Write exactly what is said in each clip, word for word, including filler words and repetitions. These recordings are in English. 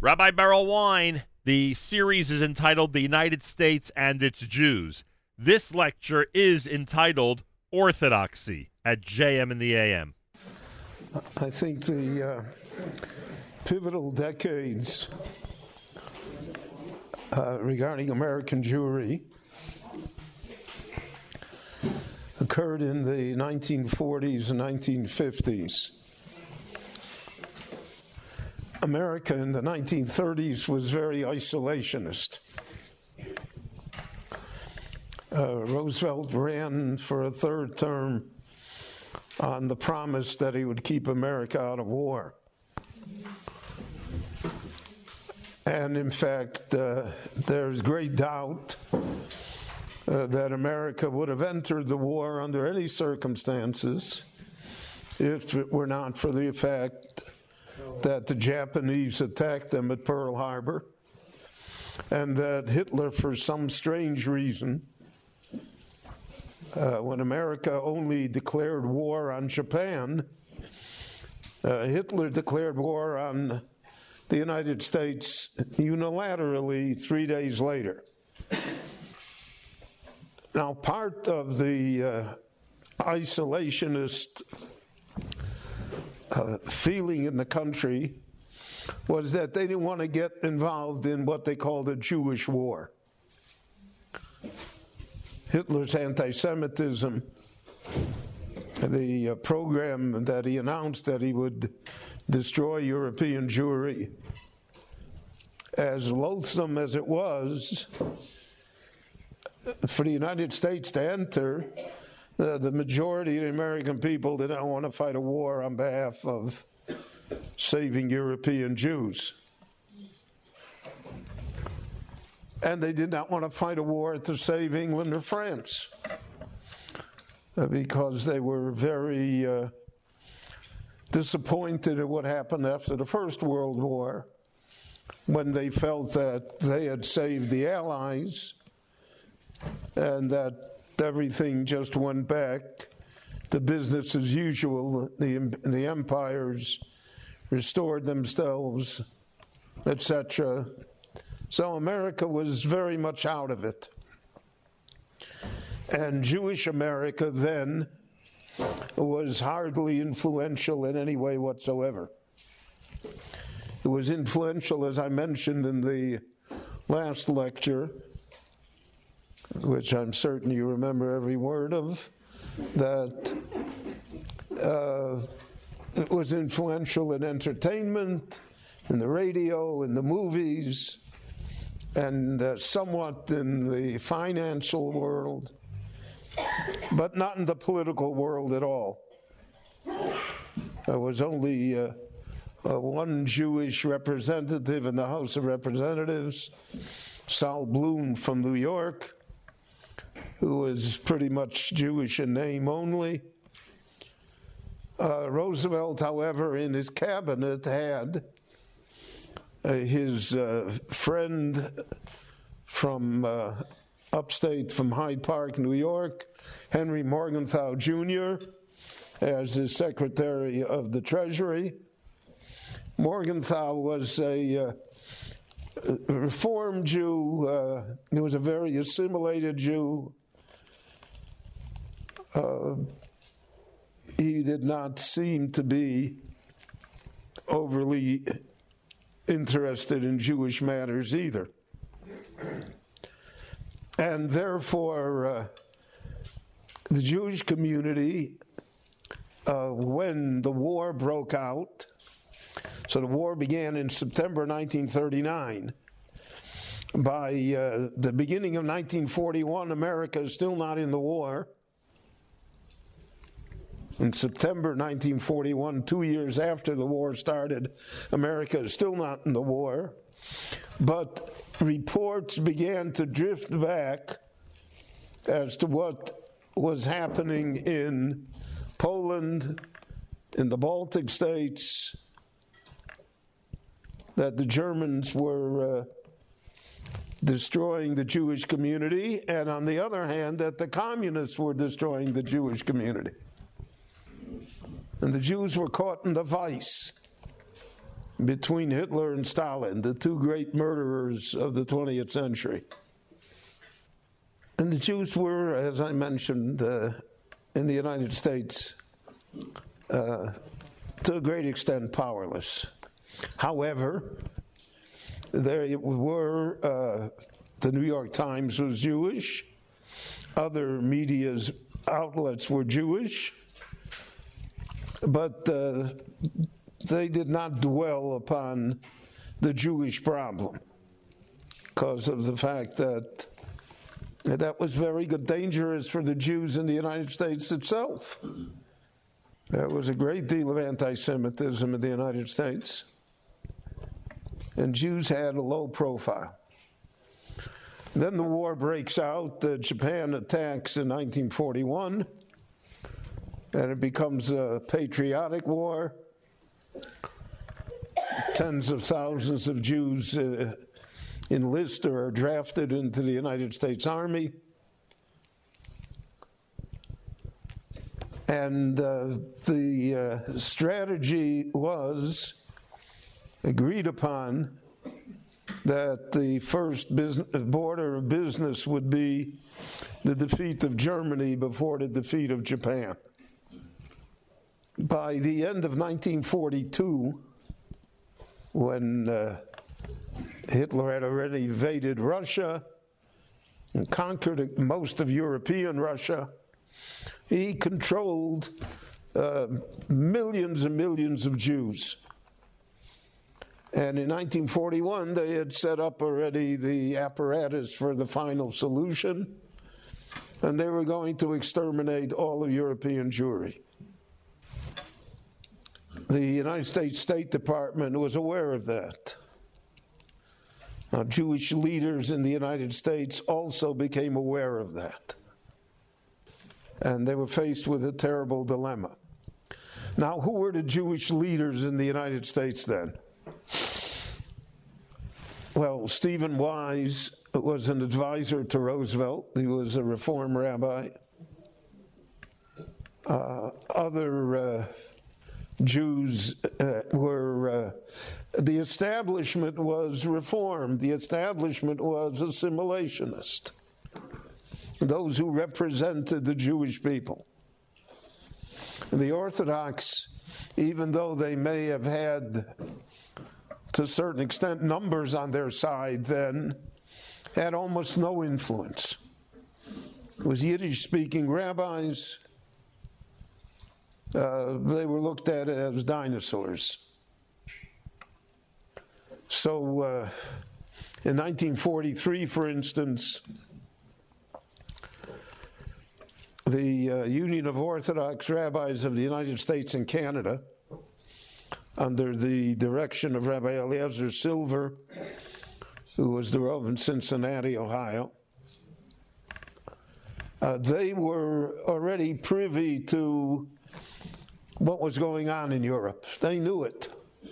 Rabbi Beryl Wine, the series is entitled The United States and Its Jews. This lecture is entitled Orthodoxy at J M in the A M. I think the uh, pivotal decades uh, regarding American Jewry occurred in the nineteen forties and nineteen fifties. America in the nineteen thirties was very isolationist. Uh, Roosevelt ran for a third term on the promise that he would keep America out of war. And in fact, uh, there's great doubt uh, that America would have entered the war under any circumstances if it were not for the fact that the Japanese attacked them at Pearl Harbor, and that Hitler, for some strange reason, uh, when America only declared war on Japan, uh, Hitler declared war on the United States unilaterally three days later. Now, part of the uh, isolationist Uh, feeling in the country was that they didn't want to get involved in what they called a Jewish war. Hitler's anti-Semitism, the uh, program that he announced that he would destroy European Jewry, as loathsome as it was for the United States to enter, Uh, the majority of the American people did not want to fight a war on behalf of saving European Jews. And they did not want to fight a war to save England or France uh, because they were very uh, disappointed at what happened after the First World War, when they felt that they had saved the Allies and that everything just went back to business as usual. The, the empires restored themselves, et cetera. So America was very much out of it. And Jewish America then was hardly influential in any way whatsoever. It was influential, as I mentioned in the last lecture, which I'm certain you remember every word of, that uh, it was influential in entertainment, in the radio, in the movies, and uh, somewhat in the financial world, but not in the political world at all. There was only uh, uh, one Jewish representative in the House of Representatives, Saul Bloom from New York, who was pretty much Jewish in name only. Uh, Roosevelt, however, in his cabinet had uh, his uh, friend from uh, upstate, from Hyde Park, New York, Henry Morgenthau Junior, as his Secretary of the Treasury. Morgenthau was a uh, Reform Jew. Uh, he was a very assimilated Jew. Uh, he did not seem to be overly interested in Jewish matters either. And therefore, uh, the Jewish community, uh, when the war broke out, so the war began in September nineteen thirty-nine. By uh, the beginning of nineteen forty-one, America is still not in the war. In September nineteen forty-one, two years after the war started, America is still not in the war. But reports began to drift back as to what was happening in Poland, in the Baltic states, that the Germans were uh, destroying the Jewish community, and on the other hand, that the communists were destroying the Jewish community. And the Jews were caught in the vice between Hitler and Stalin, the two great murderers of the twentieth century. And the Jews were, as I mentioned, uh, in the United States, uh, to a great extent powerless. However, there were, uh, the New York Times was Jewish, other media's outlets were Jewish, but uh, they did not dwell upon the Jewish problem because of the fact that that was very good, dangerous for the Jews in the United States itself. There was a great deal of anti-Semitism in the United States, and Jews had a low profile. Then the war breaks out. Uh, Japan attacks in nineteen forty-one, and it becomes a patriotic war. Tens of thousands of Jews uh, enlist or are drafted into the United States Army. And uh, the uh, strategy was agreed upon that the first business, border of business would be the defeat of Germany before the defeat of Japan. By the end of nineteen forty-two, when uh, Hitler had already invaded Russia and conquered most of European Russia, he controlled uh, millions and millions of Jews. And in nineteen forty-one, they had set up already the apparatus for the final solution, and they were going to exterminate all of European Jewry. The United States State Department was aware of that. Now, Jewish leaders in the United States also became aware of that. And they were faced with a terrible dilemma. Now, who were the Jewish leaders in the United States then? Well, Stephen Wise was an advisor to Roosevelt. He was a Reform rabbi. Uh, other uh, Jews uh, were, uh, the establishment was Reform. The establishment was assimilationist. Those who represented the Jewish people. And the Orthodox, even though they may have had, to a certain extent, numbers on their side then, had almost no influence. It was Yiddish-speaking rabbis. Uh, they were looked at as dinosaurs. So uh, in nineteen forty-three, for instance, the uh, Union of Orthodox Rabbis of the United States and Canada, under the direction of Rabbi Eliezer Silver, who was the Rav in Cincinnati, Ohio, uh, they were already privy to what was going on in Europe. They knew it.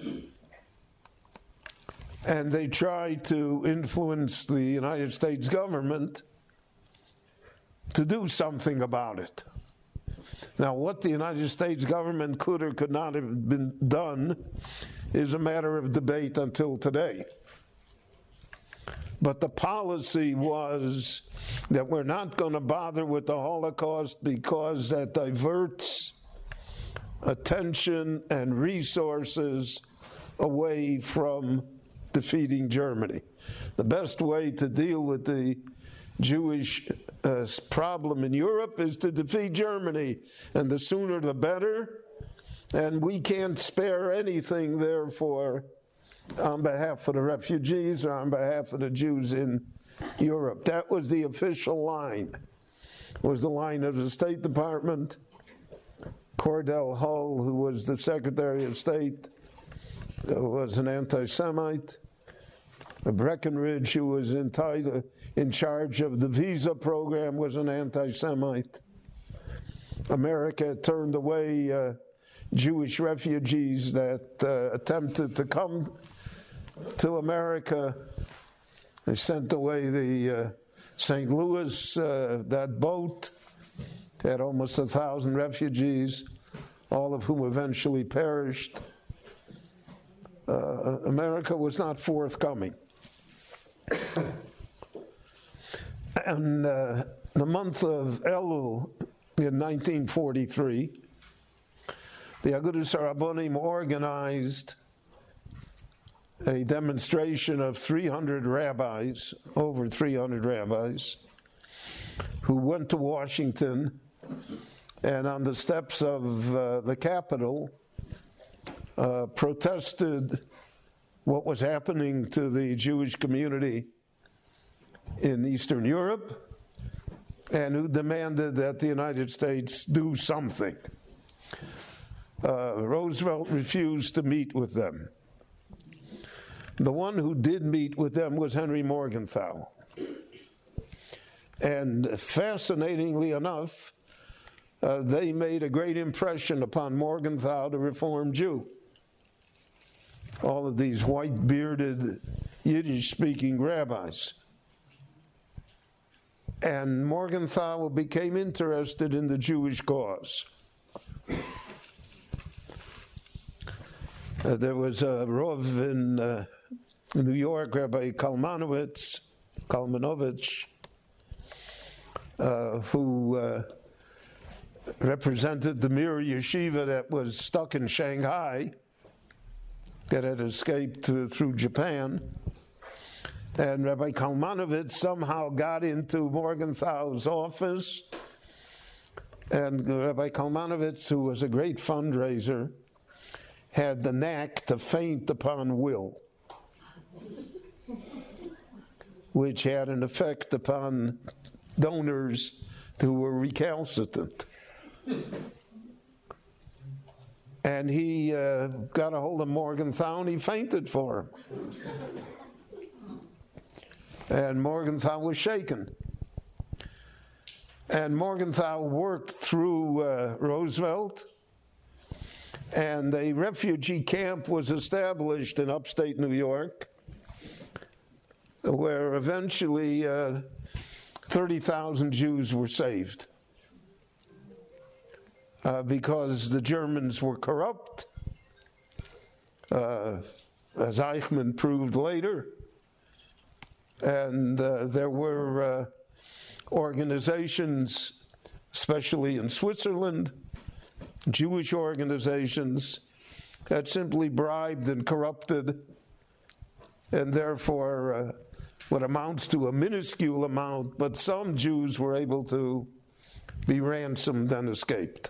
And they tried to influence the United States government to do something about it. Now, what the United States government could or could not have been done is a matter of debate until today. But the policy was that we're not going to bother with the Holocaust because that diverts attention and resources away from defeating Germany. The best way to deal with the Jewish uh, problem in Europe is to defeat Germany, and the sooner the better, and we can't spare anything, therefore, on behalf of the refugees or on behalf of the Jews in Europe. That was the official line. It was the line of the State Department. Cordell Hull, who was the Secretary of State, was an anti-Semite. Breckinridge, who was in, in charge of the visa program, was an anti-Semite. America turned away uh, Jewish refugees that uh, attempted to come to America. They sent away the uh, Saint Louis, uh, that boat had almost a thousand refugees, all of whom eventually perished. uh, America was not forthcoming. And uh, the month of Elul in nineteen forty-three, the Agudas HaRabbonim organized a demonstration of three hundred rabbis, over three hundred rabbis, who went to Washington, and on the steps of uh, the Capitol uh, protested what was happening to the Jewish community in Eastern Europe, and who demanded that the United States do something. Uh, Roosevelt refused to meet with them. The one who did meet with them was Henry Morgenthau. And fascinatingly enough, uh, they made a great impression upon Morgenthau, the Reformed Jew. All of these white-bearded, Yiddish-speaking rabbis. And Morgenthau became interested in the Jewish cause. Uh, there was a Rav in uh, New York, Rabbi Kalmanowitz, Kalmanovich, uh, who uh, represented the Mir Yeshiva that was stuck in Shanghai, that had escaped to, through Japan. And Rabbi Kalmanovitz somehow got into Morgenthau's office, and Rabbi Kalmanovitz, who was a great fundraiser, had the knack to faint upon will, which had an effect upon donors who were recalcitrant. And he uh, got a hold of Morgenthau and he fainted for him. And Morgenthau was shaken. And Morgenthau worked through uh, Roosevelt, and a refugee camp was established in upstate New York, where eventually uh, thirty thousand Jews were saved. Uh, because the Germans were corrupt, uh, as Eichmann proved later, and uh, there were uh, organizations, especially in Switzerland, Jewish organizations, that simply bribed and corrupted, and therefore uh, what amounts to a minuscule amount, but some Jews were able to be ransomed and escaped.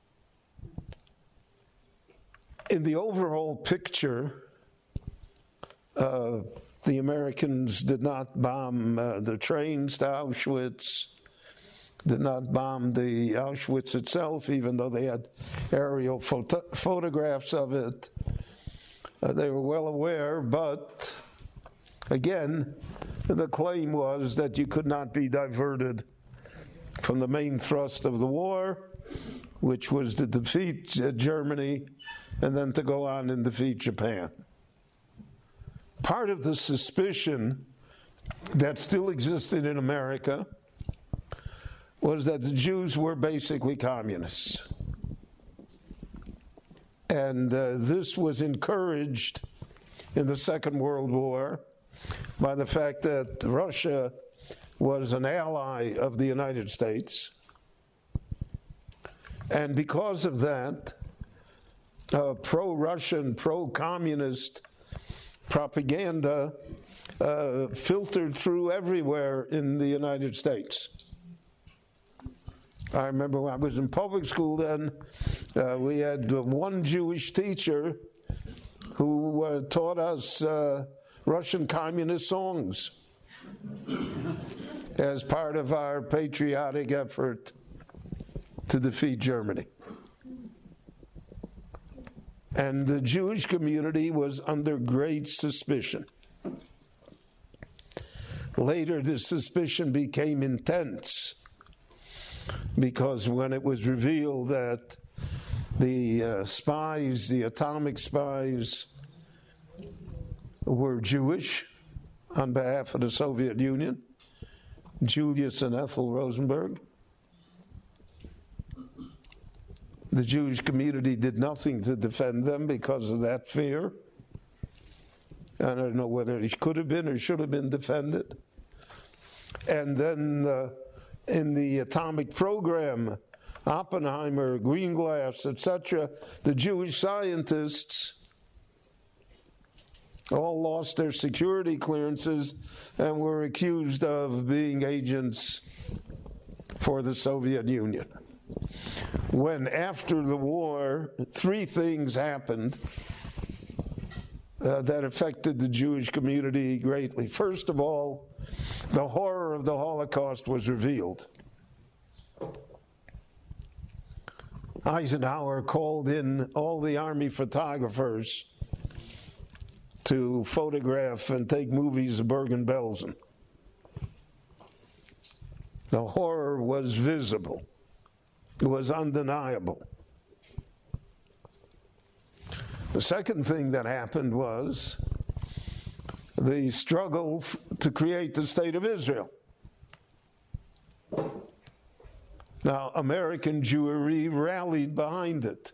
In the overall picture, uh, the Americans did not bomb uh, the trains to Auschwitz, did not bomb the Auschwitz itself, even though they had aerial photo photographs of it. Uh, they were well aware, but again, the claim was that you could not be diverted from the main thrust of the war, which was to defeat uh, Germany and then to go on and defeat Japan. Part of the suspicion that still existed in America was that the Jews were basically communists. And uh, this was encouraged in the Second World War by the fact that Russia was an ally of the United States. And because of that, uh, pro-Russian, pro-communist propaganda uh, filtered through everywhere in the United States. I remember when I was in public school then, uh, we had one Jewish teacher who uh, taught us uh, Russian communist songs as part of our patriotic effort to defeat Germany. And the Jewish community was under great suspicion. Later, this suspicion became intense, because when it was revealed that the uh, spies, the atomic spies, were Jewish on behalf of the Soviet Union, Julius and Ethel Rosenberg, the Jewish community did nothing to defend them because of that fear. I don't know whether it could have been or should have been defended. And then uh, in the atomic program, Oppenheimer, Greenglass, et cetera, the Jewish scientists all lost their security clearances and were accused of being agents for the Soviet Union. When after the war, three things happened uh, that affected the Jewish community greatly. First of all, the horror of the Holocaust was revealed. Eisenhower called in all the army photographers to photograph and take movies of Bergen-Belsen. The horror was visible. It was undeniable. The second thing that happened was the struggle f- to create the State of Israel. Now, American Jewry rallied behind it.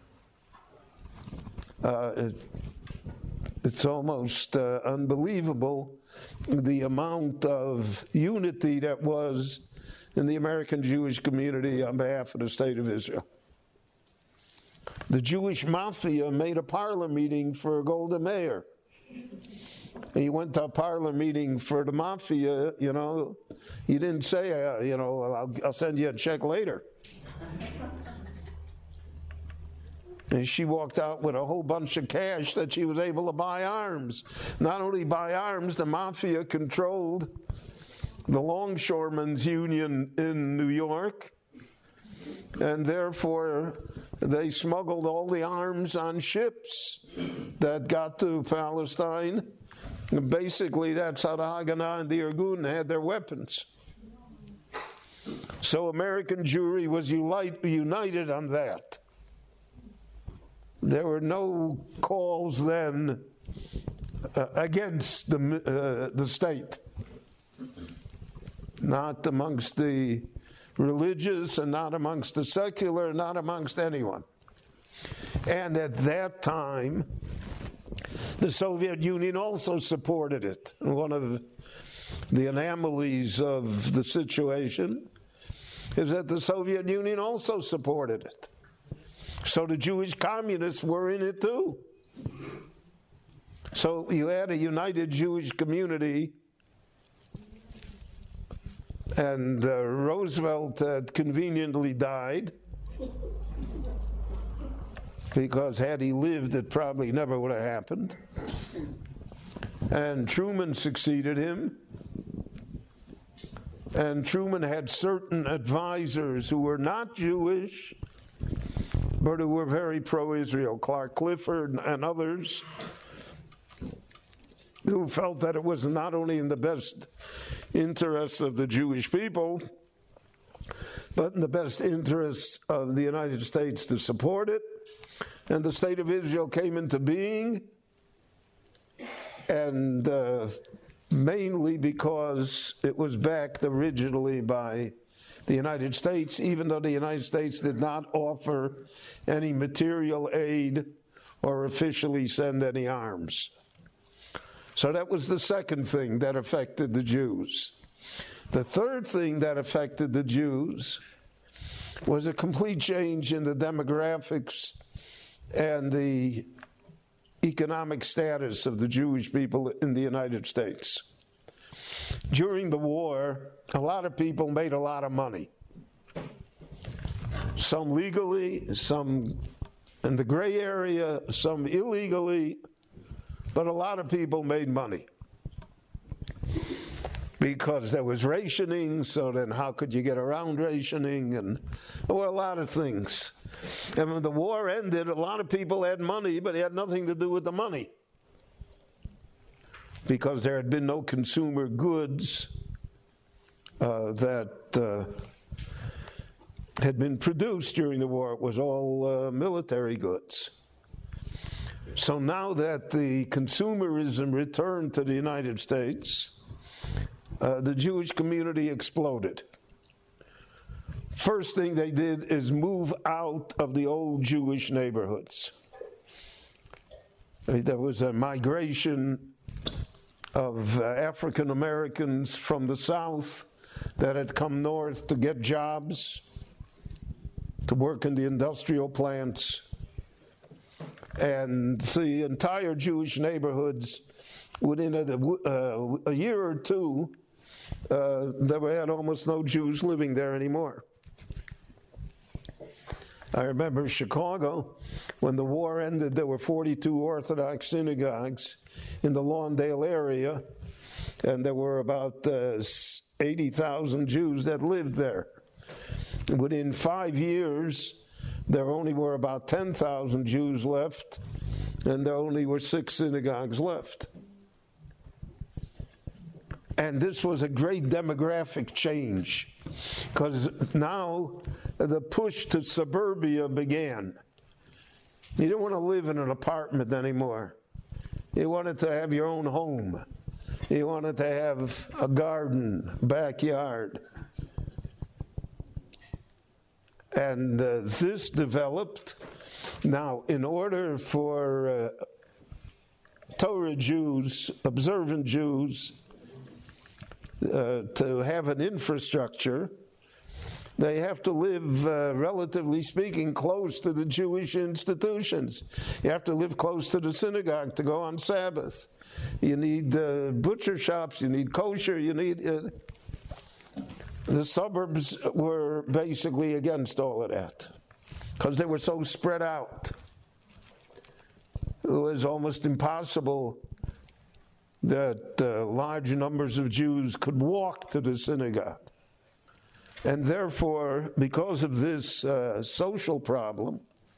Uh, it it's almost uh, unbelievable the amount of unity that was in the American Jewish community on behalf of the State of Israel. The Jewish mafia made a parlor meeting for Golda Meir. He went to a parlor meeting for the mafia, you know. He didn't say, uh, you know, I'll, I'll send you a check later. And she walked out with a whole bunch of cash that she was able to buy arms. Not only buy arms, the mafia controlled the Longshoremen's Union in New York, and therefore they smuggled all the arms on ships that got to Palestine. And basically, that's how the Haganah and the Irgun had their weapons. So American Jewry was unite, united on that. There were no calls then uh, against the, uh, the state, not amongst the religious and not amongst the secular, not amongst anyone. And at that time, the Soviet Union also supported it. One of the anomalies of the situation is that the Soviet Union also supported it. So the Jewish communists were in it too. So you had a united Jewish community, and uh, Roosevelt had conveniently died, because had he lived, it probably never would have happened. And Truman succeeded him. And Truman had certain advisors who were not Jewish, but who were very pro-Israel, Clark Clifford and others, who felt that it was not only in the best interests of the Jewish people, but in the best interests of the United States to support it. And the State of Israel came into being, and uh, mainly because it was backed originally by the United States, even though the United States did not offer any material aid or officially send any arms. So that was the second thing that affected the Jews. The third thing that affected the Jews was a complete change in the demographics and the economic status of the Jewish people in the United States. During the war, a lot of people made a lot of money. Some legally, some in the gray area, some illegally, but a lot of people made money. Because there was rationing, so then how could you get around rationing? And there were a lot of things. And when the war ended, a lot of people had money, but it had nothing to do with the money. Because there had been no consumer goods uh, that uh, had been produced during the war. It was all uh, military goods. So now that the consumerism returned to the United States, uh, the Jewish community exploded. First thing they did is move out of the old Jewish neighborhoods. There was a migration of uh, African Americans from the South that had come north to get jobs, to work in the industrial plants. And the entire Jewish neighborhoods, within a, uh, a year or two, uh, there had almost no Jews living there anymore. I remember Chicago, when the war ended, there were forty-two Orthodox synagogues in the Lawndale area, and there were about uh, eighty thousand Jews that lived there. Within five years, there only were about ten thousand Jews left, and there only were six synagogues left. And this was a great demographic change, because now the push to suburbia began. You didn't want to live in an apartment anymore. You wanted to have your own home. You wanted to have a garden, backyard. And uh, this developed. Now, in order for uh, Torah Jews, observant Jews, uh, to have an infrastructure, they have to live, uh, relatively speaking, close to the Jewish institutions. You have to live close to the synagogue to go on Sabbath. You need uh, butcher shops, you need kosher, you need... Uh, the suburbs were basically against all of that, because they were so spread out. It was almost impossible that uh, large numbers of Jews could walk to the synagogue. And therefore, because of this uh, social problem,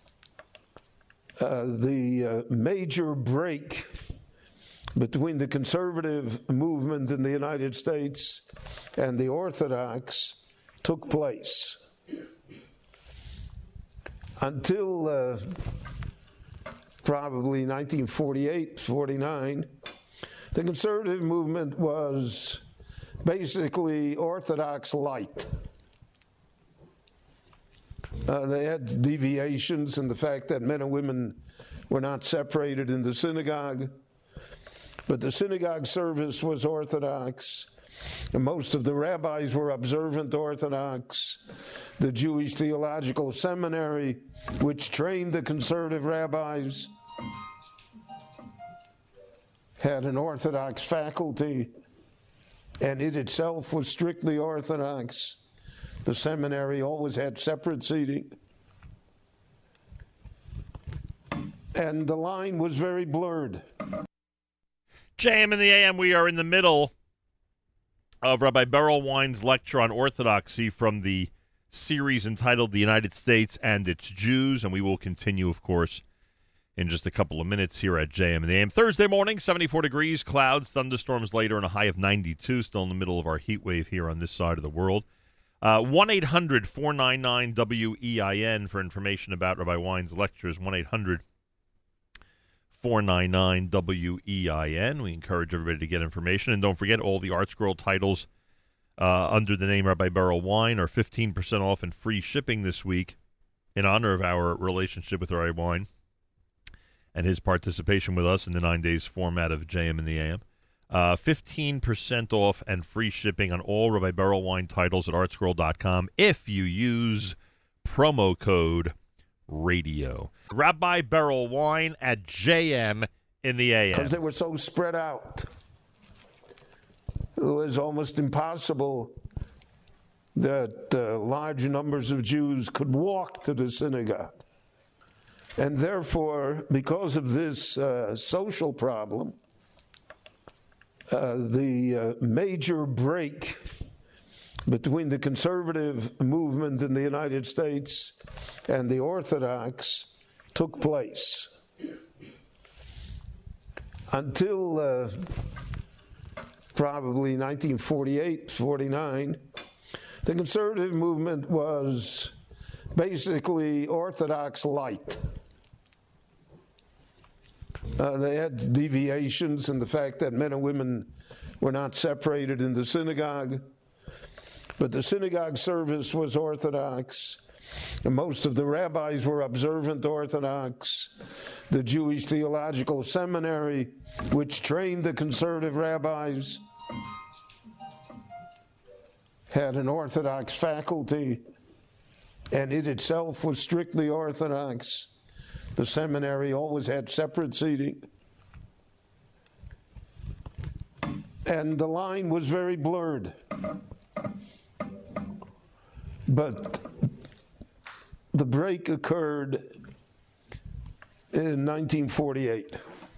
uh, the uh, major break between the conservative movement in the United States and the Orthodox took place. Until uh, probably nineteen forty-eight, forty-nine, the conservative movement was basically Orthodox light. Uh, they had deviations in the fact that men and women were not separated in the synagogue, but the synagogue service was Orthodox, and most of the rabbis were observant Orthodox. The Jewish Theological Seminary, which trained the conservative rabbis, had an Orthodox faculty, and it itself was strictly Orthodox. The seminary always had separate seating. And the line was very blurred. J M in the A M, we are in the middle of Rabbi Beryl Wine's lecture on Orthodoxy from the series entitled The United States and Its Jews, and we will continue, of course, in just a couple of minutes here at J M in the A M. Thursday morning, seventy-four degrees, clouds, thunderstorms later, and a high of ninety-two, still in the middle of our heat wave here on this side of the world. Uh, one eight hundred four nine nine W E I N for information about Rabbi Wine's lectures, one eight hundred four nine nine W E I N. We encourage everybody to get information. And don't forget, all the ArtScroll titles uh, under the name Rabbi Beryl Wine are fifteen percent off and free shipping this week in honor of our relationship with Rabbi Wine and his participation with us in the nine days format of J M in the A M. Uh, fifteen percent off and free shipping on all Rabbi Beryl Wine titles at art scroll dot com if you use promo code radio. Rabbi Beryl Wine at J M in the A M. Because they were so spread out. It was almost impossible that uh, large numbers of Jews could walk to the synagogue. And therefore, because of this uh, social problem, uh, the uh, major break between the conservative movement in the United States and the Orthodox took place. Until uh, probably nineteen forty-eight, forty-nine, the conservative movement was basically Orthodox light. Uh, they had deviations in the fact that men and women were not separated in the synagogue, but the synagogue service was Orthodox, and most of the rabbis were observant Orthodox. the Jewish Theological Seminary, which trained the conservative rabbis, had an Orthodox faculty, and it itself was strictly Orthodox. The seminary always had separate seating. And the line was very blurred. But the break occurred in nineteen forty-eight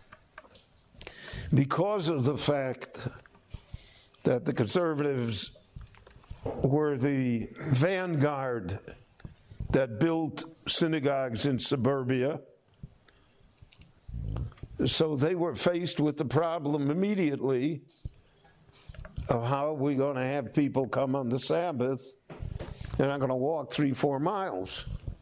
because of the fact that the conservatives were the vanguard that built synagogues in suburbia. So they were faced with the problem immediately of how are we going to have people come on the Sabbath? They're not going to walk three, four miles.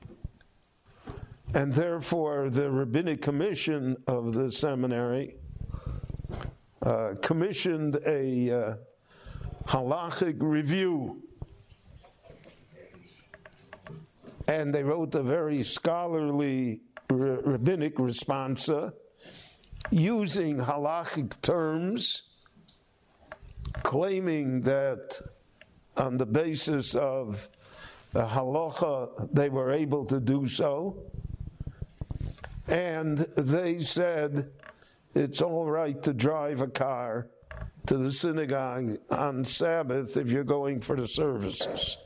And therefore, the Rabbinic Commission of the seminary uh, commissioned a uh, halachic review. And they wrote a very scholarly r- rabbinic responsa using halachic terms, claiming that on the basis of the halacha they were able to do so. And they said it's all right to drive a car to the synagogue on Sabbath if you're going for the services.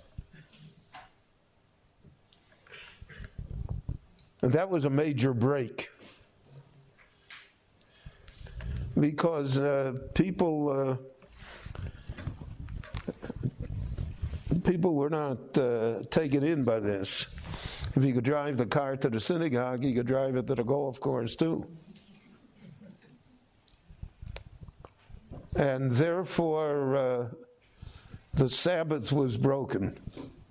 And that was a major break, because uh, people uh, people were not uh, taken in by this. If you could drive the car to the synagogue, you could drive it to the golf course too. And therefore, uh, the Sabbath was broken.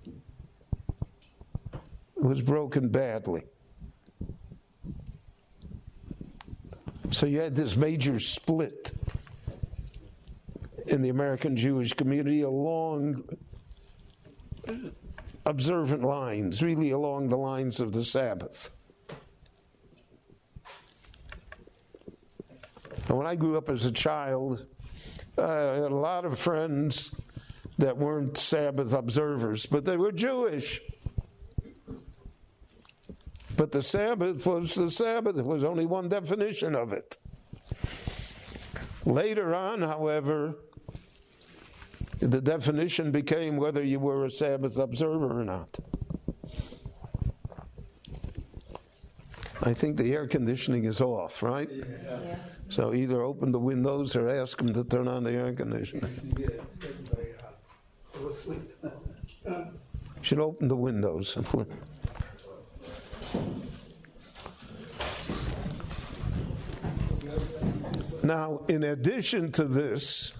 It was broken badly. So you had this major split in the American Jewish community along observant lines, really along the lines of the Sabbath. And when I grew up as a child, I had a lot of friends that weren't Sabbath observers, but they were Jewish. But the Sabbath was the Sabbath. There was only one definition of it. Later on, however, the definition became whether you were a Sabbath observer or not. I think the air conditioning is off, right? Yeah. Yeah. So either open the windows or ask them to turn on the air conditioner. Should open the windows. Now, in addition to this,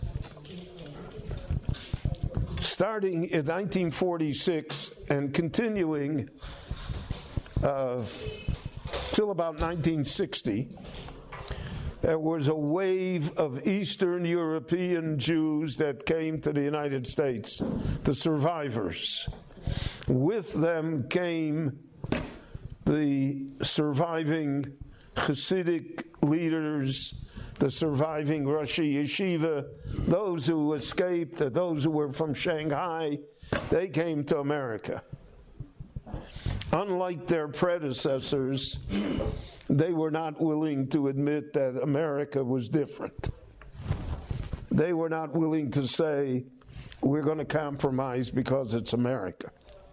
starting in nineteen forty-six and continuing uh, till about nineteen sixty, there was a wave of Eastern European Jews that came to the United States, the survivors. With them came the surviving Hasidic leaders, the surviving Roshei Yeshiva, those who escaped, those who were from Shanghai, they came to America. Unlike their predecessors, they were not willing to admit that America was different. They were not willing to say, we're going to compromise because it's America.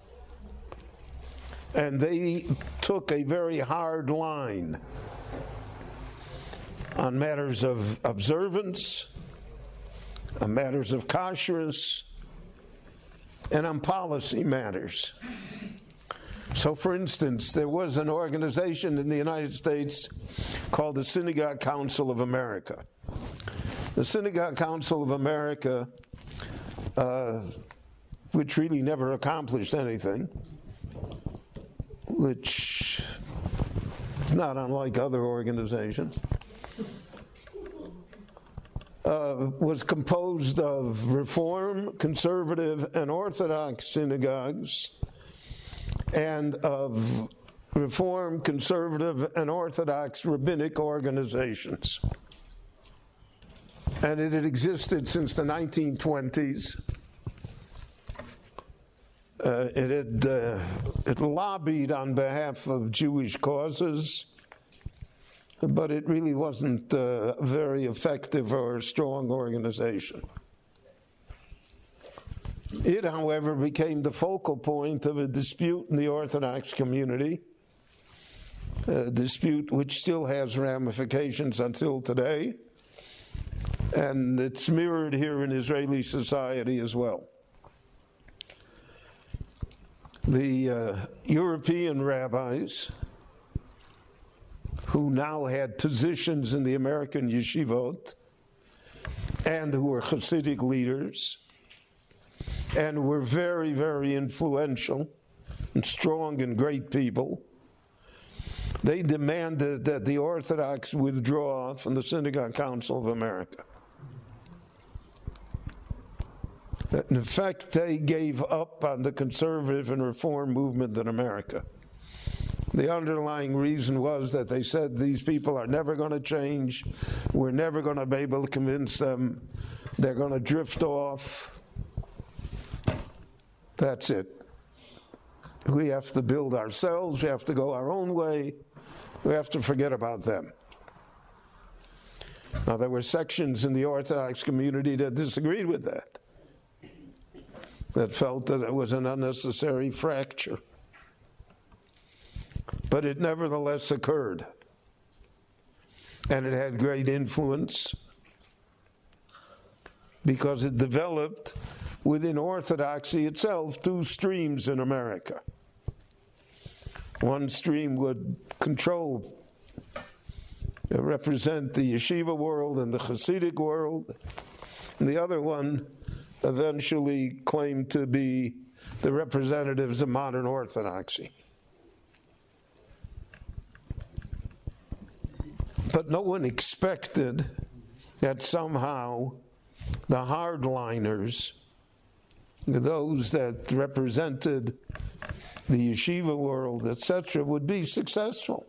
And they took a very hard line on matters of observance, on matters of kashrus, and on policy matters. So, for instance, there was an organization in the United States called the Synagogue Council of America. The Synagogue Council of America, uh, which really never accomplished anything, which is not unlike other organizations, uh, was composed of Reform, Conservative, and Orthodox synagogues, and of Reform, conservative, and Orthodox rabbinic organizations. And it had existed since the nineteen twenties. Uh, it had uh, it lobbied on behalf of Jewish causes, but it really wasn't uh, a very effective or strong organization. It, however, became the focal point of a dispute in the Orthodox community, a dispute which still has ramifications until today, and it's mirrored here in Israeli society as well. The uh, European rabbis, who now had positions in the American yeshivot, and who were Hasidic leaders, and were very, very influential and strong and great people, they demanded that the Orthodox withdraw from the Synagogue Council of America. In fact, they gave up on the conservative and reform movement in America. The underlying reason was that they said these people are never going to change. We're never going to be able to convince them. They're going to drift off. That's it. We have to build ourselves. We have to go our own way. We have to forget about them. Now, there were sections in the Orthodox community that disagreed with that, that felt that it was an unnecessary fracture. But it nevertheless occurred. And it had great influence because it developed within Orthodoxy itself two streams in America. One stream would control, uh, represent the yeshiva world and the Hasidic world, and the other one eventually claimed to be the representatives of modern Orthodoxy. But no one expected that somehow the hardliners, those that represented the yeshiva world, et cetera, would be successful.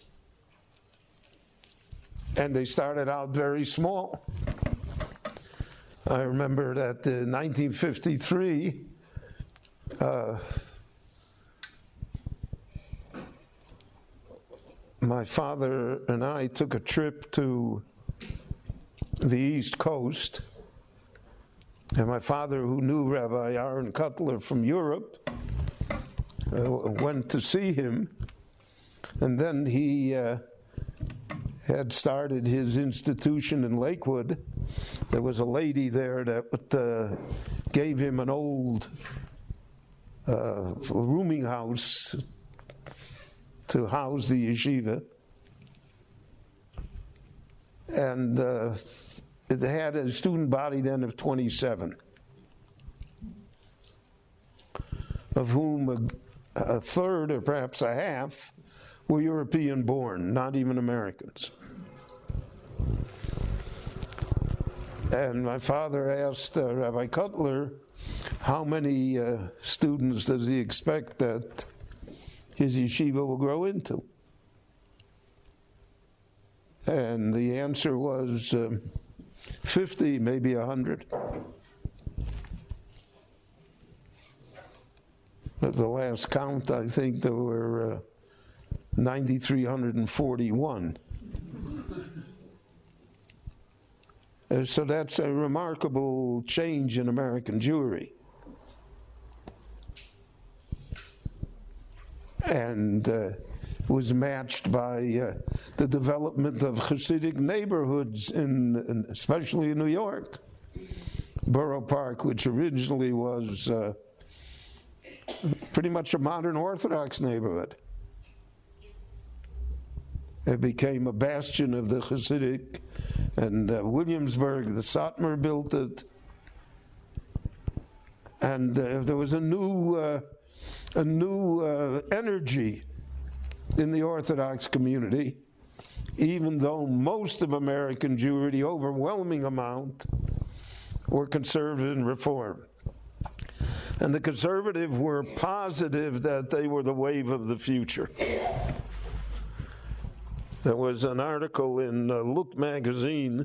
And they started out very small. I remember that in nineteen fifty-three, uh, my father and I took a trip to the East Coast, and my father, who knew Rabbi Aaron Cutler from Europe, uh, went to see him, and then he uh, had started his institution in Lakewood. There was a lady there that uh, gave him an old uh, rooming house to house the yeshiva, and uh, it had a student body then of twenty-seven, of whom a, a third or perhaps a half were European born, not even Americans. And my father asked uh, Rabbi Cutler, how many uh, students does he expect that his yeshiva will grow into? And the answer was um, fifty, maybe one hundred. At the last count, I think there were uh, nine thousand three hundred forty-one. Uh, so that's a remarkable change in American Jewry. And uh, was matched by uh, the development of Hasidic neighborhoods, in, in, especially in New York. Borough Park, which originally was uh, pretty much a modern Orthodox neighborhood. It became a bastion of the Hasidic, and uh, Williamsburg, the Satmar built it. And uh, there was a new, uh, a new uh, energy in the Orthodox community, even though most of American Jewry, the overwhelming amount, were conservative and reform. And the conservatives were positive that they were the wave of the future. There was an article in uh, Look magazine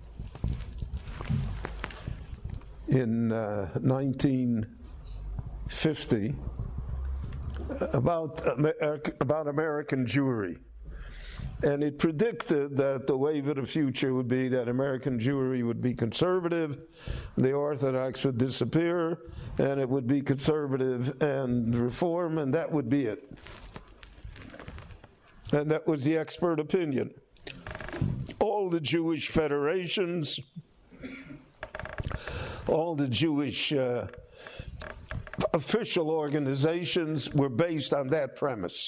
in uh, nineteen fifty about, Amer- about American Jewry. And it predicted that the wave of the future would be that American Jewry would be conservative, the Orthodox would disappear, and it would be conservative and reform, and that would be it. And that was the expert opinion. All the Jewish federations, all the Jewish uh, official organizations were based on that premise.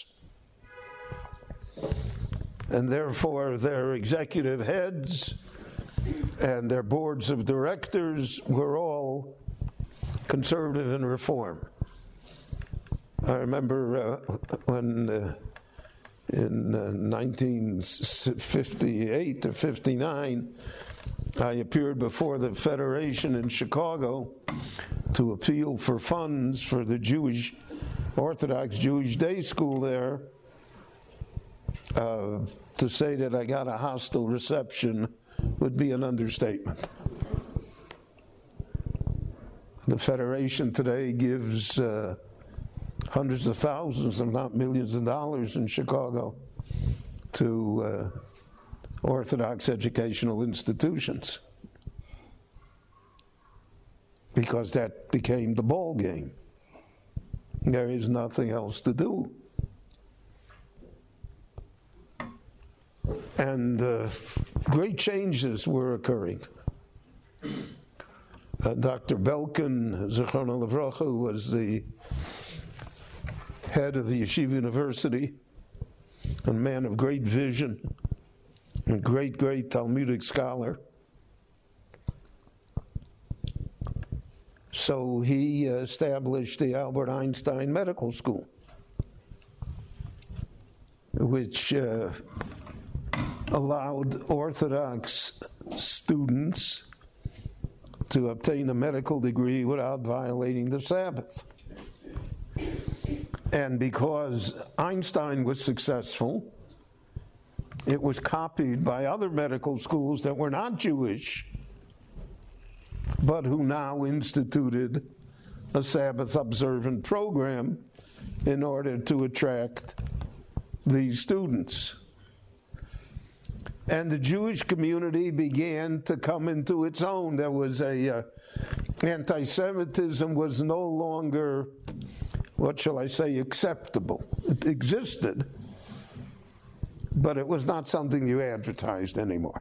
And therefore, their executive heads and their boards of directors were all conservative and reform. I remember uh, when uh, in uh, nineteen fifty-eight or fifty-nine, I appeared before the Federation in Chicago to appeal for funds for the Jewish, Orthodox Jewish day school there. Uh, to say that I got a hostile reception would be an understatement. The Federation today gives uh, hundreds of thousands, if not millions of dollars in Chicago to uh, Orthodox educational institutions, because that became the ball game. There is nothing else to do. And uh, great changes were occurring. Uh, Doctor Belkin, Zichrono Livracha, who was the head of the Yeshiva University, a man of great vision, a great, great Talmudic scholar. So he established the Albert Einstein Medical School, which uh, allowed Orthodox students to obtain a medical degree without violating the Sabbath. And because Einstein was successful, it was copied by other medical schools that were not Jewish, but who now instituted a Sabbath-observant program in order to attract these students. And the Jewish community began to come into its own. There was a, uh, anti-Semitism was no longer, what shall I say, acceptable. It existed, but it was not something you advertised anymore.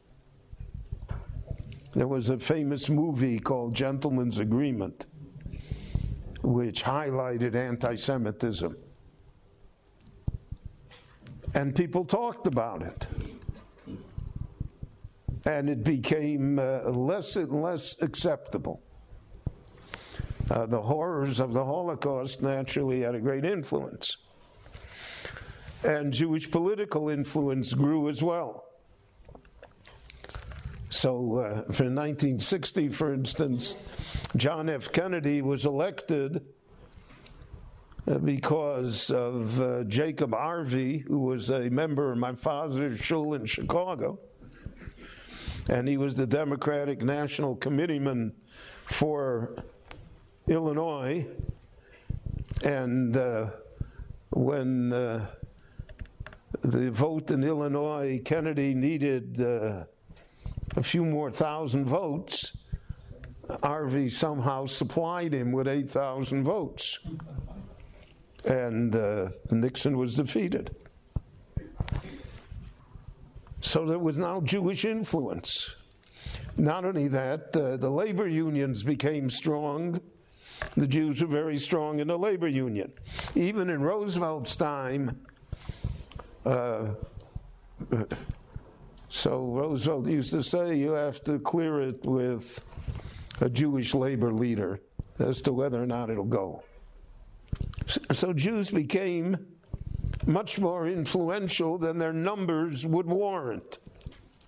There was a famous movie called Gentleman's Agreement, which highlighted anti-Semitism. And people talked about it. And it became uh, less and less acceptable. Uh, the horrors of the Holocaust naturally had a great influence. And Jewish political influence grew as well. So uh, for nineteen sixty, for instance, John F. Kennedy was elected uh, because of uh, Jacob Arvey, who was a member of my father's shul in Chicago. And he was the Democratic National Committeeman for Illinois. And uh, when uh, the vote in Illinois, Kennedy needed uh, a few more thousand votes, Arvey somehow supplied him with eight thousand votes. And uh, Nixon was defeated. So there was now Jewish influence. Not only that, uh, the labor unions became strong. The Jews were very strong in the labor union. Even in Roosevelt's time, uh, so Roosevelt used to say, you have to clear it with a Jewish labor leader as to whether or not it'll go. So, so Jews became much more influential than their numbers would warrant.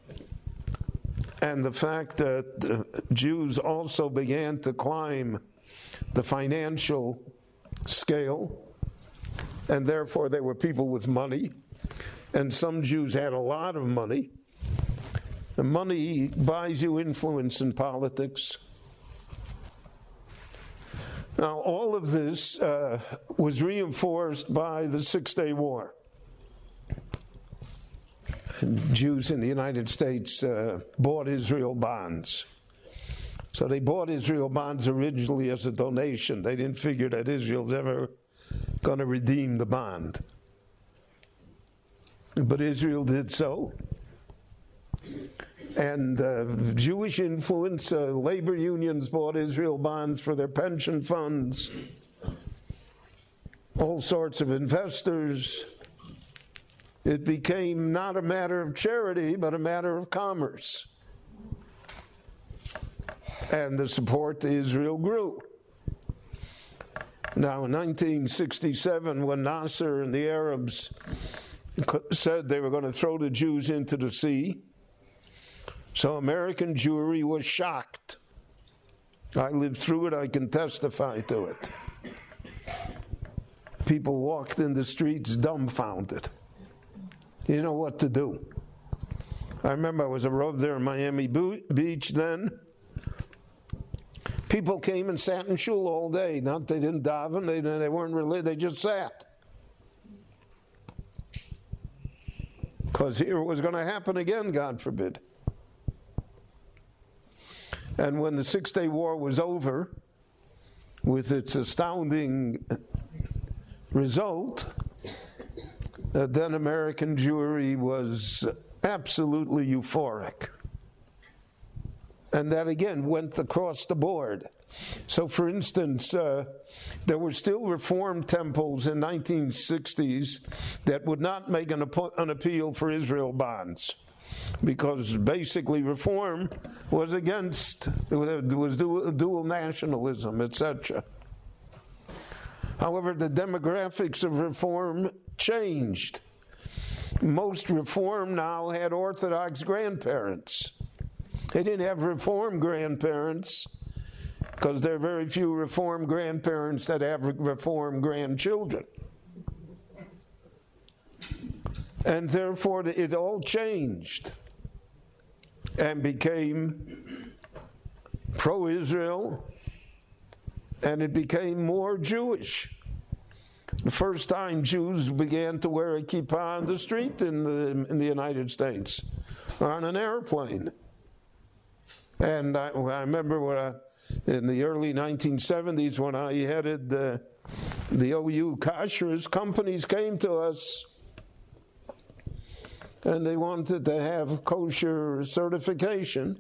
And the fact that uh, Jews also began to climb the financial scale, and therefore they were people with money, and some Jews had a lot of money. The money buys you influence in politics. Now, all of this uh, was reinforced by the Six-Day War. And Jews in the United States uh, bought Israel bonds. So they bought Israel bonds originally as a donation. They didn't figure that Israel was ever going to redeem the bond. But Israel did so. And uh, Jewish influence, uh, labor unions bought Israel bonds for their pension funds, all sorts of investors. It became not a matter of charity, but a matter of commerce. And the support to Israel grew. Now, in nineteen sixty-seven, when Nasser and the Arabs said they were going to throw the Jews into the sea, so American Jewry was shocked. I lived through it, I can testify to it. People walked in the streets dumbfounded. You didn't know what to do. I remember I was a Rav there in Miami Beach then. People came and sat in shul all day. Not they didn't daven, they, they weren't religious, they just sat. Because here it was going to happen again, God forbid. And when the Six-Day War was over, with its astounding result, uh, then American Jewry was absolutely euphoric. And that again went across the board. So for instance, uh, there were still Reform temples in nineteen sixties that would not make an, an appeal for Israel bonds, because basically Reform was against, it was dual, dual nationalism, et cetera. However, the demographics of Reform changed. Most Reform now had Orthodox grandparents. They didn't have Reform grandparents, because there are very few Reform grandparents that have Reform grandchildren. And therefore, it all changed and became pro-Israel, and it became more Jewish. The first time Jews began to wear a kippah on the street in the, in the United States, or on an airplane. And I, I remember when I, in the early nineteen seventies, when I headed the, the O U Kashrus, companies came to us and they wanted to have kosher certification.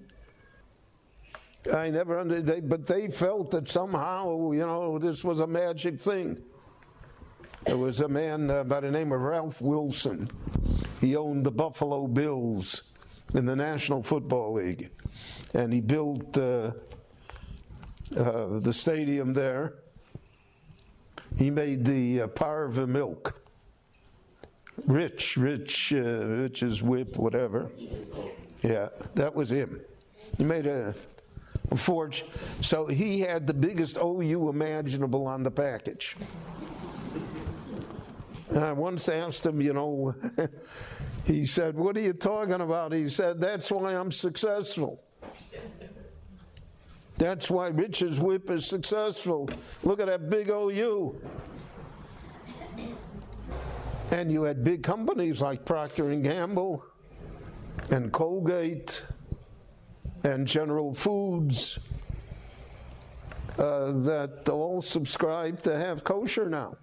I never under, they, but they felt that somehow, you know, this was a magic thing. There was a man uh, by the name of Ralph Wilson. He owned the Buffalo Bills in the National Football League. And he built uh, uh, the stadium there. He made the uh, Parva milk. Rich, Rich, uh, Rich's Whip, whatever. Yeah, that was him. He made a, a fortune. So he had the biggest O U imaginable on the package. And I once asked him, you know, he said, "What are you talking about?" He said, "That's why I'm successful. That's why Rich's Whip is successful. Look at that big O U." And you had big companies like Procter and Gamble and Colgate and General Foods uh, that all subscribe to have kosher now.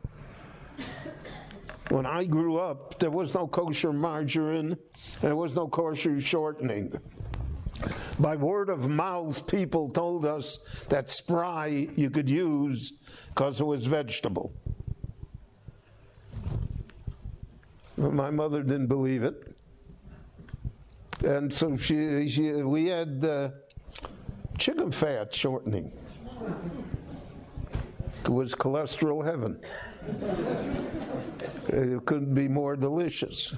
When I grew up, there was no kosher margarine, and there was no kosher shortening. By word of mouth, people told us that Spry you could use because it was vegetable. My mother didn't believe it. And so she, she we had uh, chicken fat shortening. It was cholesterol heaven. It couldn't be more delicious.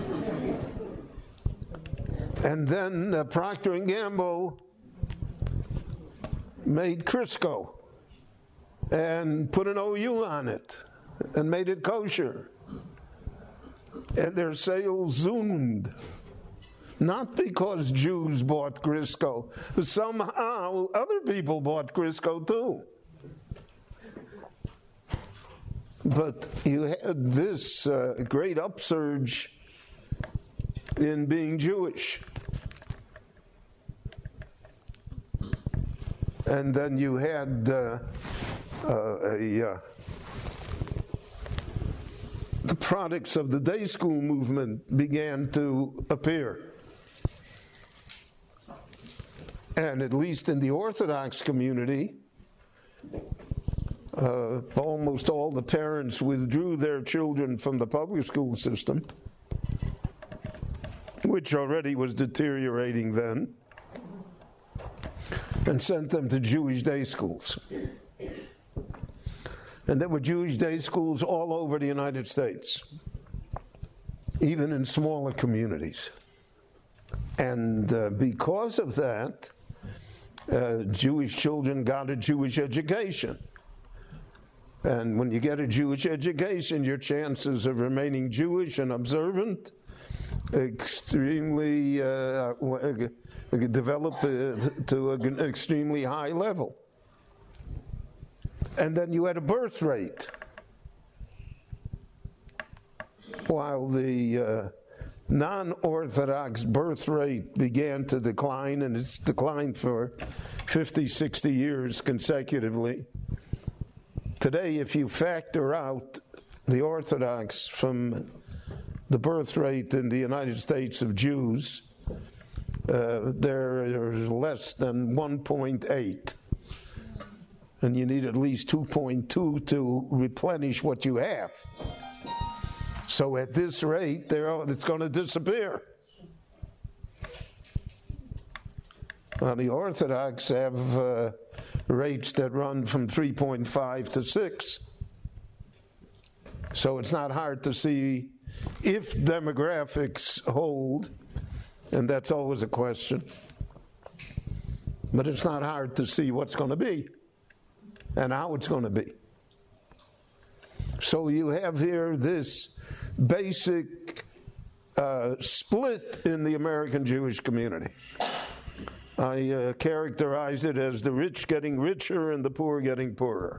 And then uh, Procter and Gamble made Crisco. and put an O U on it and made it kosher. And their sales zoomed. Not because Jews bought Crisco, but somehow other people bought Crisco too. But you had this uh, great upsurge in being Jewish. And then you had uh, uh, a, uh, the products of the day school movement began to appear. And at least in the Orthodox community, uh, almost all the parents withdrew their children from the public school system, which already was deteriorating then, and sent them to Jewish day schools. And there were Jewish day schools all over the United States, even in smaller communities. And uh, because of that, uh, Jewish children got a Jewish education. And when you get a Jewish education, your chances of remaining Jewish and observant extremely uh, develop uh, to an extremely high level. And then you had a birth rate. While the uh, non-Orthodox birth rate began to decline, and it's declined for fifty, sixty years consecutively, today, if you factor out the Orthodox from the birth rate in the United States of Jews, uh, there is less than one point eight. And you need at least two point two to replenish what you have. So at this rate, it's going to disappear. Now, the Orthodox have uh, rates that run from three point five to six. So it's not hard to see if demographics hold, and that's always a question. But it's not hard to see what's going to be and how it's going to be. So you have here this basic uh, split in the American Jewish community. I uh, characterize it as the rich getting richer and the poor getting poorer.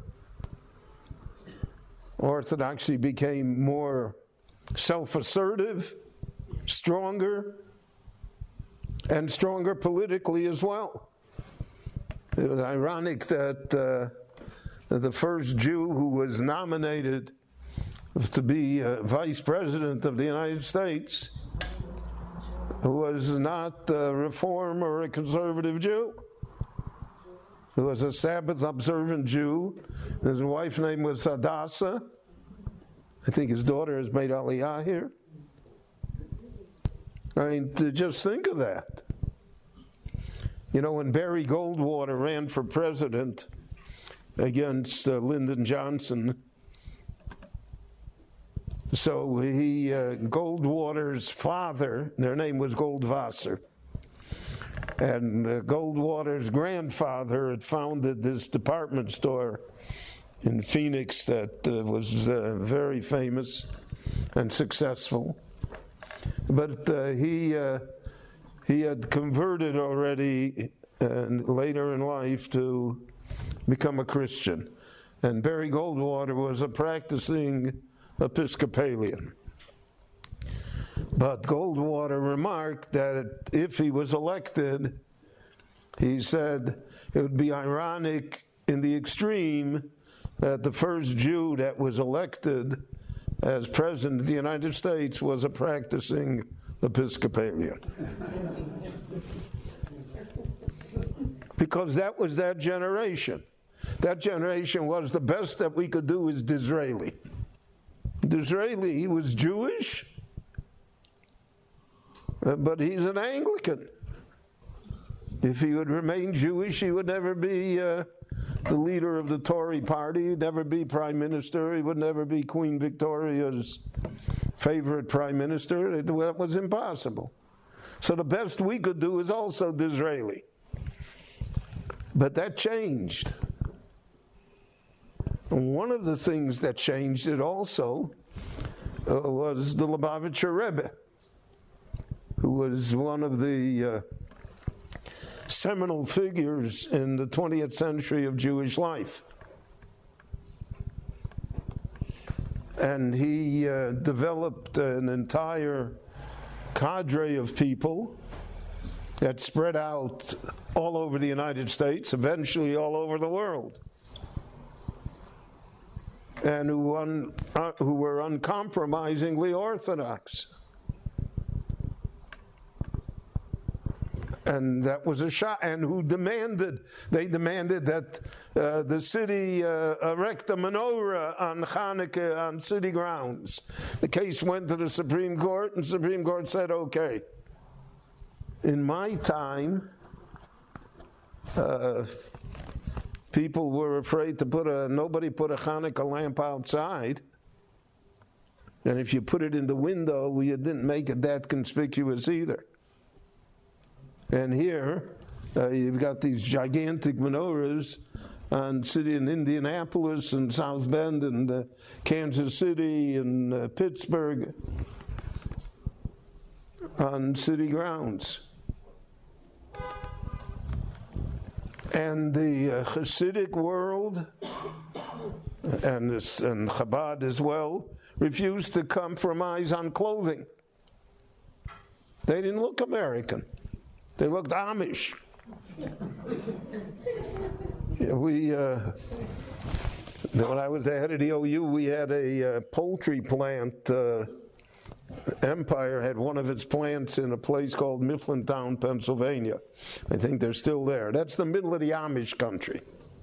Orthodoxy became more self-assertive, stronger, and stronger politically as well. It was ironic that uh, the first Jew who was nominated to be uh, vice president of the United States was not a Reform or a conservative Jew. He was a Sabbath-observant Jew. His wife's name was Hadassah. I think his daughter has made Aliyah here. I mean, to just think of that. You know, when Barry Goldwater ran for president against uh, Lyndon Johnson, so he, uh, Goldwater's father, their name was Goldwasser, and uh, Goldwater's grandfather had founded this department store in Phoenix that uh, was uh, very famous and successful. But uh, he uh, he had converted already uh, later in life to become a Christian. And Barry Goldwater was a practicing Episcopalian. But Goldwater remarked that if he was elected, he said it would be ironic in the extreme that the first Jew that was elected as president of the United States was a practicing Episcopalian. Because that was that generation. That generation was the best that we could do is Disraeli. Disraeli, he was Jewish, uh, but he's an Anglican. If he would remain Jewish, he would never be uh, the leader of the Tory party, he'd never be prime minister, he would never be Queen Victoria's favorite prime minister. It, that was impossible. So the best we could do is also Disraeli. But that changed. And one of the things that changed it also uh, was the Lubavitcher Rebbe, who was one of the uh, seminal figures in the twentieth century of Jewish life. And he uh, developed an entire cadre of people that spread out all over the United States, eventually all over the world, and who, un, uh, who were uncompromisingly Orthodox. And that was a shot, and who demanded, they demanded that uh, the city uh, erect a menorah on Hanukkah on city grounds. The case went to the Supreme Court, and the Supreme Court said, okay. In my time, uh, people were afraid to put a, nobody put a Hanukkah lamp outside. And if you put it in the window, well, you didn't make it that conspicuous either. And here, uh, you've got these gigantic menorahs on city in Indianapolis and South Bend and uh, Kansas City and uh, Pittsburgh on city grounds. And the uh, Hasidic world, and, this, and Chabad as well, refused to compromise on clothing. They didn't look American. They looked Amish. we, uh, when I was the head of the O U, we had a uh, poultry plant. Uh, Empire had one of its plants in a place called Mifflintown, Pennsylvania. I think they're still there. That's the middle of the Amish country.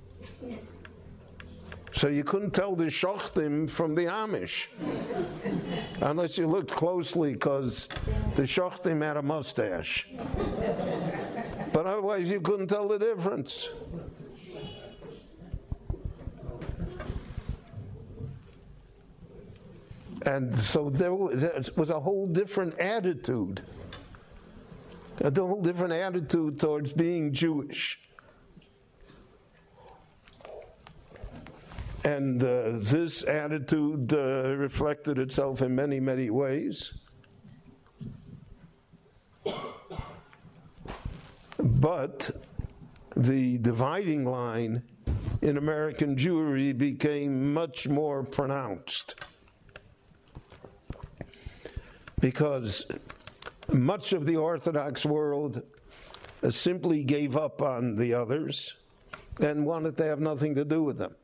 So you couldn't tell the Shochtim from the Amish, unless you looked closely, because the Shochtim had a mustache. But otherwise you couldn't tell the difference. And so there was a whole different attitude, a whole different attitude towards being Jewish. And uh, this attitude uh, reflected itself in many, many ways. But the dividing line in American Jewry became much more pronounced, because much of the Orthodox world uh, simply gave up on the others and wanted to have nothing to do with them.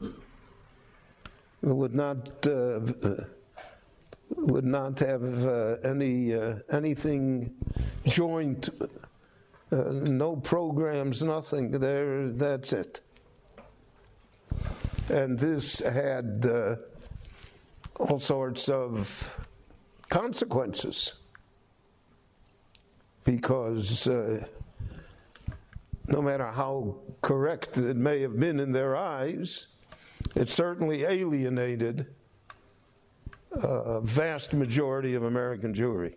Would not uh, would not have uh, any uh, anything joint, uh, no programs, nothing. There, that's it. And this had uh, all sorts of consequences, because uh, no matter how correct it may have been in their eyes, it certainly alienated a vast majority of American Jewry,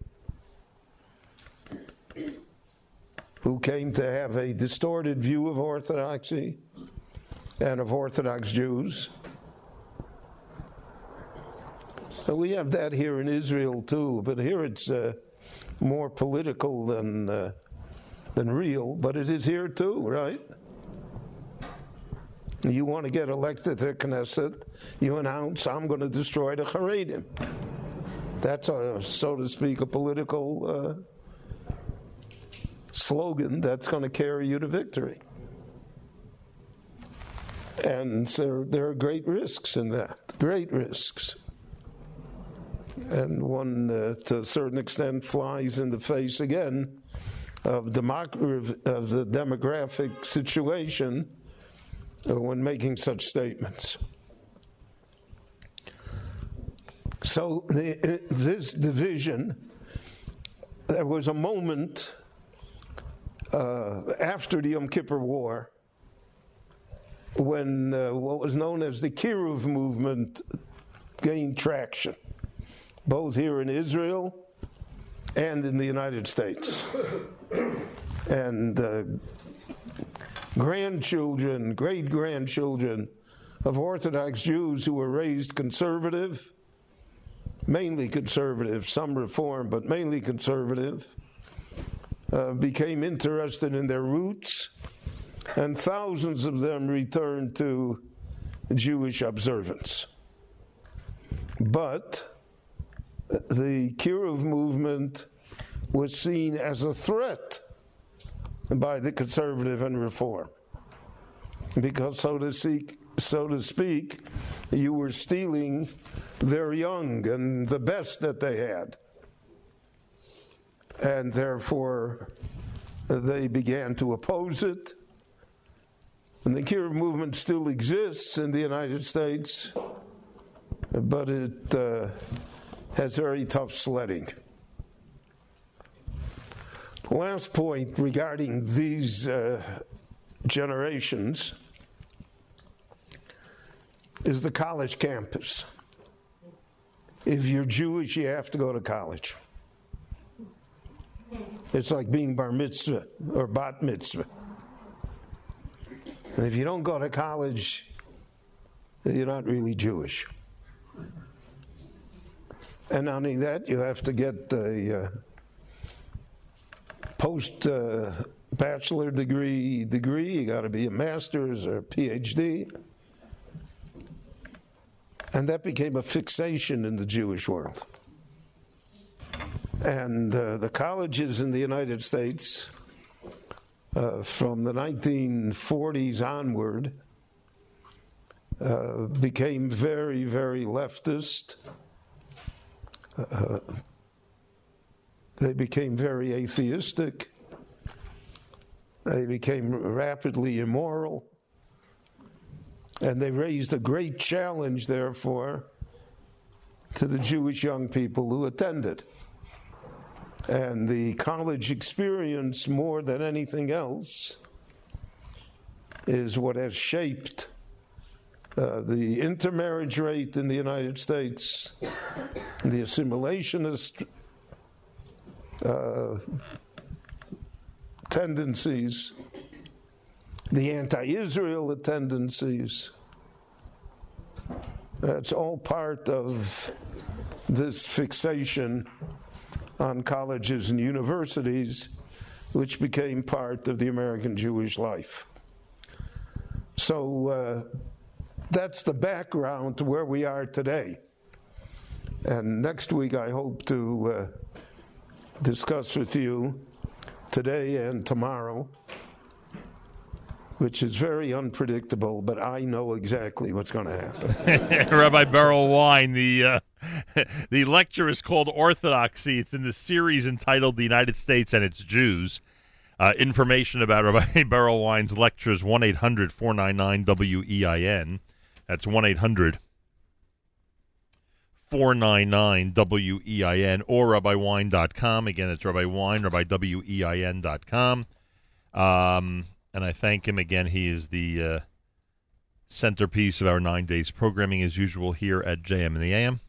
who came to have a distorted view of Orthodoxy and of Orthodox Jews. So we have that here in Israel too, but here it's uh, more political than uh, than real, but it is here too, right? You want to get elected to the Knesset, you announce, I'm going to destroy the Haredim. That's, a, so to speak, a political uh, slogan that's going to carry you to victory. And so there are great risks in that, great risks. And one, uh, to a certain extent, flies in the face again of, democ- of the demographic situation when making such statements. So the, this division, there was a moment uh, after the Yom Kippur War when uh, what was known as the Kiruv movement gained traction, both here in Israel and in the United States. And uh, grandchildren, great-grandchildren of Orthodox Jews who were raised conservative, mainly conservative, some reform, but mainly conservative, uh, became interested in their roots, and thousands of them returned to Jewish observance. But the Kiruv movement was seen as a threat by the conservative and reform, because, so to speak, so to speak, you were stealing their young and the best that they had. And therefore, they began to oppose it. And the Kiruv movement still exists in the United States, but it uh, has very tough sledding. Last point regarding these uh, generations is the college campus. If you're Jewish, you have to go to college. It's like being bar mitzvah or bat mitzvah. And if you don't go to college, you're not really Jewish. And not only that, you have to get the uh, post uh, bachelor degree degree. You got to be a master's or a P H D. And that became a fixation in the Jewish world. And uh, the colleges in the United States, uh, from the nineteen forties onward, uh, became very, very leftist. Uh, they became very atheistic. They became rapidly immoral. And they raised a great challenge, therefore, to the Jewish young people who attended. And the college experience, more than anything else, is what has shaped uh, the intermarriage rate in the United States, the assimilationist uh, tendencies, the anti-Israel tendencies. That's all part of this fixation on colleges and universities, which became part of the American Jewish life. So uh, that's the background to where we are today. And next week I hope to uh, discuss with you, today and tomorrow, which is very unpredictable, but I know exactly what's going to happen. Rabbi Beryl Wine, the uh, the lecture is called Orthodoxy. It's in the series entitled The United States and Its Jews. Uh, information about Rabbi Beryl Wine's lectures, one eight hundred four nine nine W E I N. That's one eight hundred four nine nine W E I N, or rabbi wine dot com. Again, it's Rabbi Wine, rabbi W E I N dot com. Um... And I thank him again. He is the uh, centerpiece of our nine days programming, as usual, here at J M in the A M.